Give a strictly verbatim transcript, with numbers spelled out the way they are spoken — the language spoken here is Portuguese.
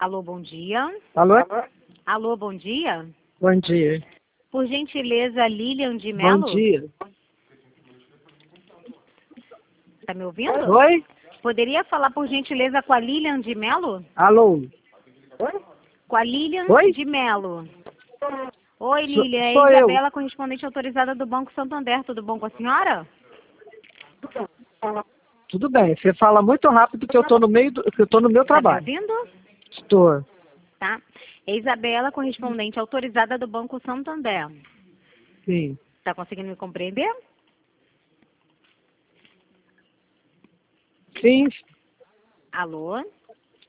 Alô, bom dia. Alô? Alô, bom dia. Bom dia. Por gentileza, Lilian de Mello? Bom dia. Tá me ouvindo? Oi? Poderia falar, por gentileza, com a Lilian de Mello? Alô? Com a Lilian Oi? de Mello. Oi, Sou- Lilian. É sou eu. Isabela, correspondente autorizada do Banco Santander. Tudo bom com a senhora? Tudo bem. Você fala muito rápido que eu tô no meio do, que eu tô no meu Tá me trabalho. ouvindo? Estou. Tá. É Isabela, correspondente autorizada do Banco Santander. Sim. Tá conseguindo me compreender? Sim. Alô?